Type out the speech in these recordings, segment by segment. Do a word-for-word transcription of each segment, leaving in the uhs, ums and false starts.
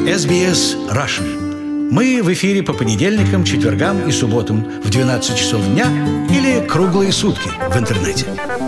эс би эс Russian. Мы в эфире по понедельникам, четвергам и субботам в двенадцать часов дня или круглые сутки в интернете.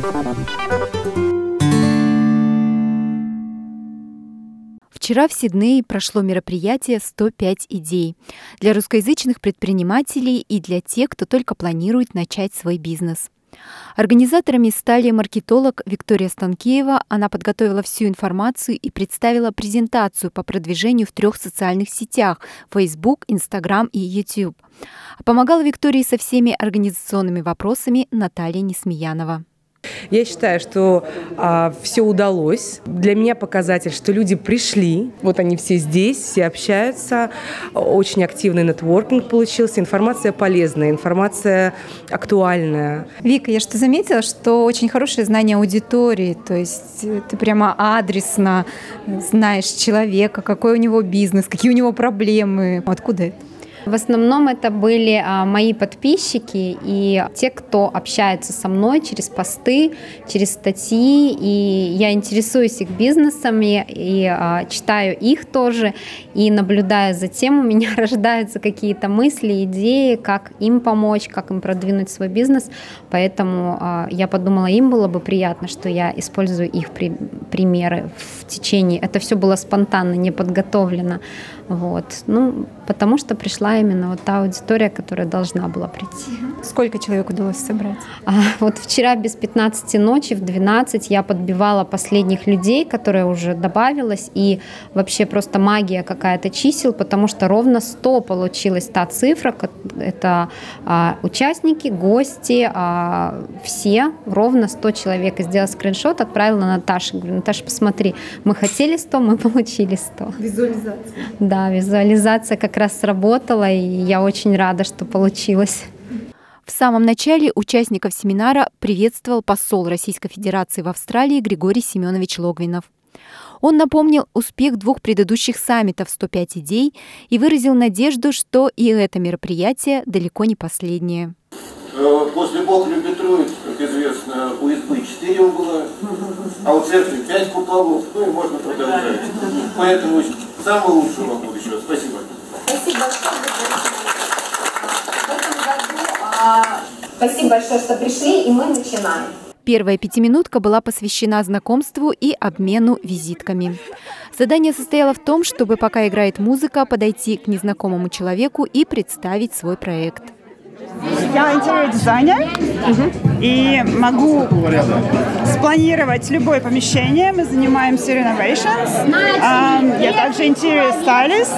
Вчера в Сиднее прошло мероприятие «сто пять идей» для русскоязычных предпринимателей и для тех, кто только планирует начать свой бизнес. Организаторами стали маркетолог Виктория Станкеева. Она подготовила всю информацию и представила презентацию по продвижению в трех социальных сетях – Facebook, Instagram и YouTube. Помогала Виктории со всеми организационными вопросами Наталья Несмеянова. Я считаю, что а, все удалось. Для меня показатель, что люди пришли, вот они все здесь, все общаются, очень активный нетворкинг получился, информация полезная, информация актуальная. Вика, я что заметила, что очень хорошее знание аудитории, то есть ты прямо адресно знаешь человека, какой у него бизнес, какие у него проблемы. Откуда это? В основном это были а, мои подписчики и те, кто общается со мной через посты, через статьи, и я интересуюсь их бизнесами и а, читаю их тоже, и наблюдая за тем, у меня рождаются какие-то мысли, идеи, как им помочь, как им продвинуть свой бизнес, поэтому а, я подумала, им было бы приятно, что я использую их при, примеры в течение, это все было спонтанно, не подготовлено, вот, ну, потому что пришла именно вот та аудитория, которая должна была прийти. Сколько человек удалось собрать? А, вот вчера без пятнадцати ночи, в двенадцать я подбивала последних людей, которые уже добавилось, и вообще просто магия какая-то чисел, потому что ровно сто получилась та цифра, это а, участники, гости, а, все, ровно сто человек. И сделала скриншот, отправила Наташе, говорю, Наташа, посмотри, мы хотели сто, мы получили сто. Визуализация. Да, визуализация как раз сработала, и я очень рада, что получилось. В самом начале участников семинара приветствовал посол Российской Федерации в Австралии Григорий Семенович Логвинов. Он напомнил успех двух предыдущих саммитов «сто пять идей» и выразил надежду, что и это мероприятие далеко не последнее. После Бога любит Троицу, как известно, у избы четыре угла, а у церкви пять куполов, ну и можно продолжать. Поэтому самого лучшего вам будущего. Спасибо. Спасибо большое. В этом году, а, спасибо большое, что пришли, и мы начинаем. Первая пятиминутка была посвящена знакомству и обмену визитками. Задание состояло в том, чтобы, пока играет музыка, подойти к незнакомому человеку и представить свой проект. Я интерьер-дизайнер угу. и могу спланировать любое помещение. Мы занимаемся renovations. Um, я также интерьер-стайлист.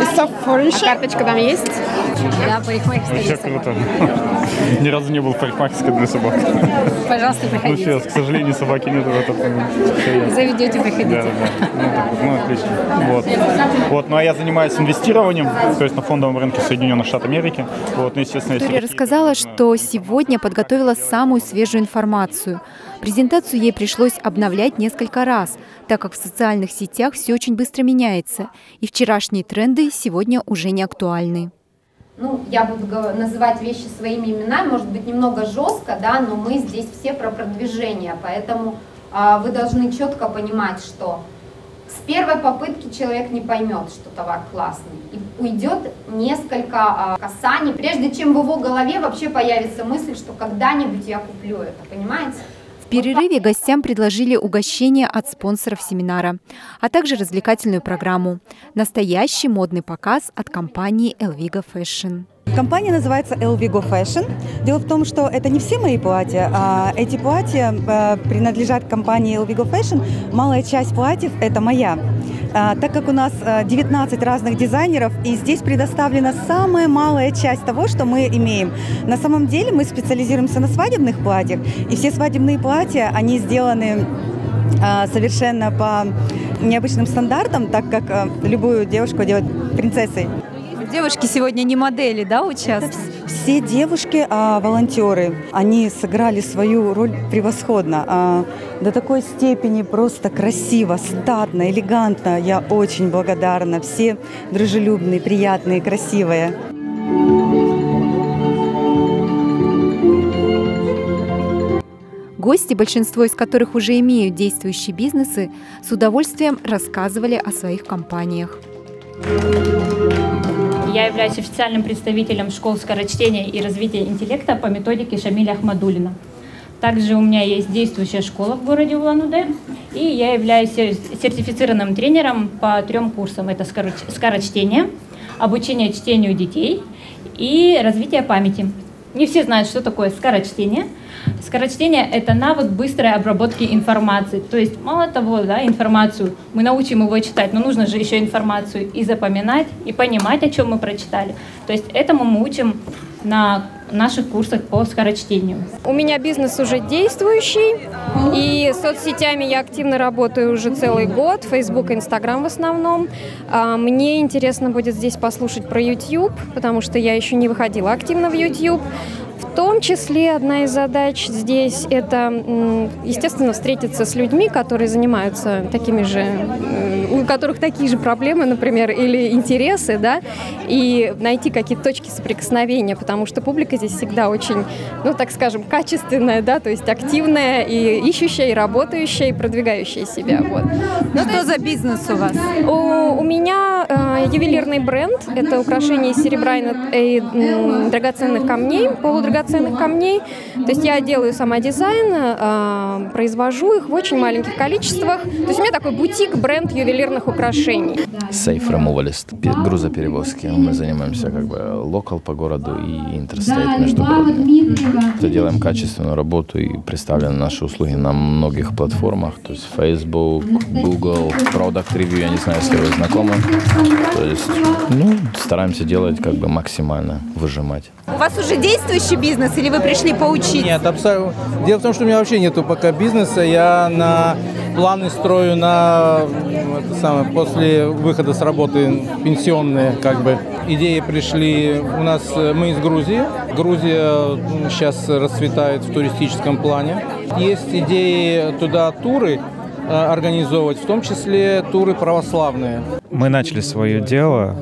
А карточка там есть? Да, парикмахерская для собак. Вообще круто. Ни разу не был в парикмахерской для собак. Пожалуйста, приходите. Ну, сейчас, к сожалению, собаки нет в этом. Заведете, приходите. Да, да. Ну, так вот, ну, отлично. Вот. Вот. Ну, а я занимаюсь инвестированием, то есть на фондовом рынке Соединенных Штатов Америки. Вот, ну, естественно, Виктория рассказала, что сегодня подготовила самую свежую информацию. Презентацию ей пришлось обновлять несколько раз, так как в социальных сетях все очень быстро меняется, и вчерашние тренды сегодня уже не актуальны. Ну, я буду называть вещи своими именами, может быть, немного жестко, да, но мы здесь все про продвижение, поэтому а, вы должны четко понимать, что с первой попытки человек не поймет, что товар классный, и уйдет несколько а, касаний, прежде чем в его голове вообще появится мысль, что когда-нибудь я куплю это, понимаете? В перерыве гостям предложили угощение от спонсоров семинара, а также развлекательную программу. Настоящий модный показ от компании Elvigo Fashion. Компания называется Elvigo Fashion. Дело в том, что это не все мои платья, а эти платья э, принадлежат компании Elvigo Fashion. Малая часть платьев – это моя. А, так как у нас девятнадцать разных дизайнеров, и здесь предоставлена самая малая часть того, что мы имеем. На самом деле мы специализируемся на свадебных платьях, и все свадебные платья, они сделаны а, совершенно по необычным стандартам, так как а, любую девушку делать принцессой. Девушки сегодня не модели, да, участвуют? Все девушки а, волонтеры. Они сыграли свою роль превосходно. А, до такой степени просто красиво, статно, элегантно. Я очень благодарна. Все дружелюбные, приятные, красивые. Гости, большинство из которых уже имеют действующие бизнесы, с удовольствием рассказывали о своих компаниях. Я являюсь официальным представителем школ скорочтения и развития интеллекта по методике Шамиля Ахмадуллина. Также у меня есть действующая школа в городе Улан-Удэ, и я являюсь сертифицированным тренером по трем курсам. Это скорочтение, обучение чтению детей и развитие памяти. Не все знают, что такое скорочтение. Скорочтение – это навык быстрой обработки информации. То есть мало того, да, информацию, мы научим его читать, но нужно же еще информацию и запоминать, и понимать, о чем мы прочитали. То есть этому мы учим на наших курсах по скорочтению. У меня бизнес уже действующий, и соцсетями я активно работаю уже целый год, Facebook и Instagram в основном. Мне интересно будет здесь послушать про YouTube, потому что я еще не выходила активно в YouTube. В том числе одна из задач здесь – это, естественно, встретиться с людьми, которые занимаются такими же, у которых такие же проблемы, например, или интересы, да, и найти какие-то точки соприкосновения, потому что публика здесь всегда очень, ну, так скажем, качественная, да, то есть активная, и ищущая, и работающая, и продвигающая себя. Вот. Ну, что за бизнес у вас? У, у меня э, ювелирный бренд – это украшения из серебра и э, драгоценных камней, полудрагоценных камней. То есть я делаю сама дизайн, э, произвожу их в очень маленьких количествах. То есть у меня такой бутик-бренд ювелирных украшений. Safe Removalist, грузоперевозки. Мы занимаемся как бы локал по городу и интерстейт между городами. То делаем качественную работу и представлены наши услуги на многих платформах. То есть Facebook, Google, Product Review, я не знаю, если вы знакомы. То есть, ну, стараемся делать как бы максимально, выжимать. У вас уже действующий бизнес или вы пришли поучиться? Нет, абсолютно. Дело в том, что у меня вообще нету пока бизнеса. Я на планы строю на это самое, после выхода с работы пенсионные как бы. Идеи пришли. У нас мы из Грузии. Грузия сейчас расцветает в туристическом плане. Есть идеи туда туры организовывать, в том числе туры православные. Мы начали свое дело,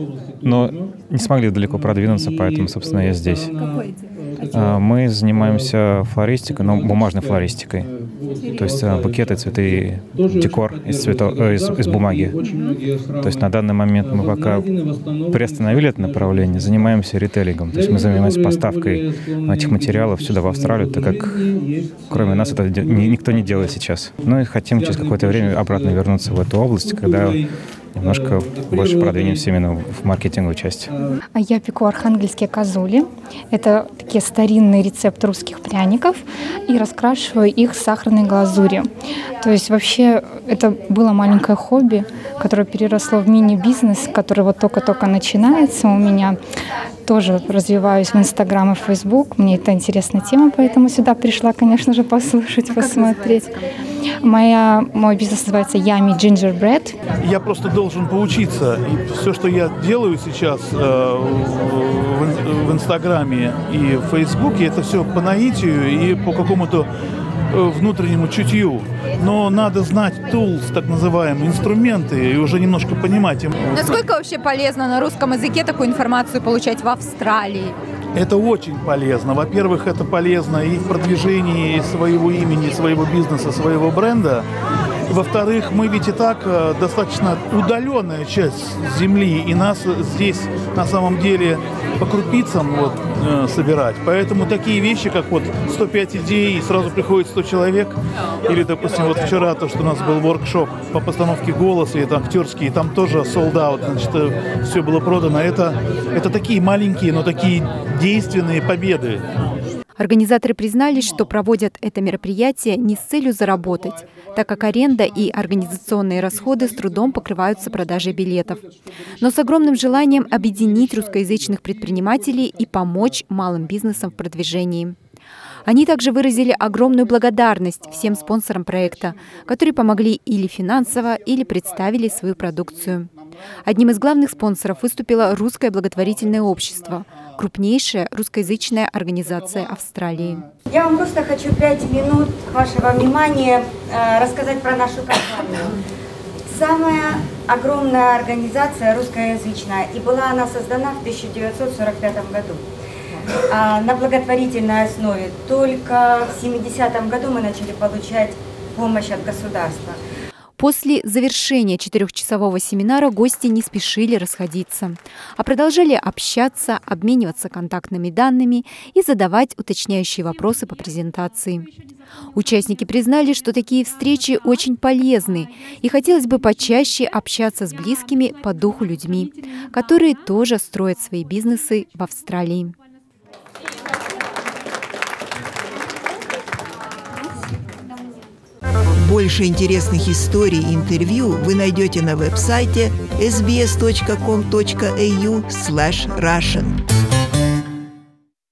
но не смогли далеко продвинуться, поэтому, собственно, я здесь. Какое дело? Мы занимаемся флористикой, но бумажной флористикой. То есть букеты, цветы, декор из, цветов, э, из, из бумаги. То есть на данный момент мы пока приостановили это направление, занимаемся ритейлингом. То есть мы занимаемся поставкой этих материалов сюда, в Австралию, так как кроме нас это никто не делает сейчас. Ну и хотим через какое-то время обратно вернуться в эту область, когда немножко больше продвинемся именно в маркетинговую часть. Я пеку архангельские козули. Это такие старинный рецепт русских пряников. И раскрашиваю их сахарной глазурью. То есть вообще это было маленькое хобби, которое переросло в мини-бизнес, который вот только-только начинается у меня. Тоже развиваюсь в Инстаграм и Фейсбук. Мне это интересная тема, поэтому сюда пришла, конечно же, послушать, а посмотреть. Моя, мой бизнес называется Yummy Gingerbread. Я просто должен поучиться. И все, что я делаю сейчас э, в, в Инстаграме и в Фейсбуке, это все по наитию и по какому-то внутреннему чутью. Но надо знать tools, так называемые, инструменты, и уже немножко понимать. Насколько вообще полезно на русском языке такую информацию получать в Австралии? Это очень полезно. Во-первых, это полезно и в продвижении своего имени, своего бизнеса, своего бренда. Во-вторых, мы ведь и так достаточно удаленная часть Земли, и нас здесь на самом деле по крупицам вот, э, собирать. Поэтому такие вещи, как вот сто пять идей, и сразу приходит сто человек, или, допустим, вот вчера то, что у нас был воркшоп по постановке голоса, это актерский, и там тоже sold out, значит, все было продано. Это, это такие маленькие, но такие действенные победы. Организаторы признались, что проводят это мероприятие не с целью заработать, так как аренда и организационные расходы с трудом покрываются продажей билетов, но с огромным желанием объединить русскоязычных предпринимателей и помочь малым бизнесам в продвижении. Они также выразили огромную благодарность всем спонсорам проекта, которые помогли или финансово, или представили свою продукцию. Одним из главных спонсоров выступило Русское благотворительное общество, крупнейшая русскоязычная организация Австралии. Я вам просто хочу пять минут вашего внимания э, рассказать про нашу компанию. Самая огромная организация русскоязычная, и была она создана в тысяча девятьсот сорок пятом году. А, на благотворительной основе. Только в семидесятом году мы начали получать помощь от государства. После завершения четырехчасового семинара гости не спешили расходиться, а продолжали общаться, обмениваться контактными данными и задавать уточняющие вопросы по презентации. Участники признали, что такие встречи очень полезны, и хотелось бы почаще общаться с близкими по духу людьми, которые тоже строят свои бизнесы в Австралии. Больше интересных историй и интервью вы найдете на веб-сайте эс би эс точка ком точка эй ю слэш Russian.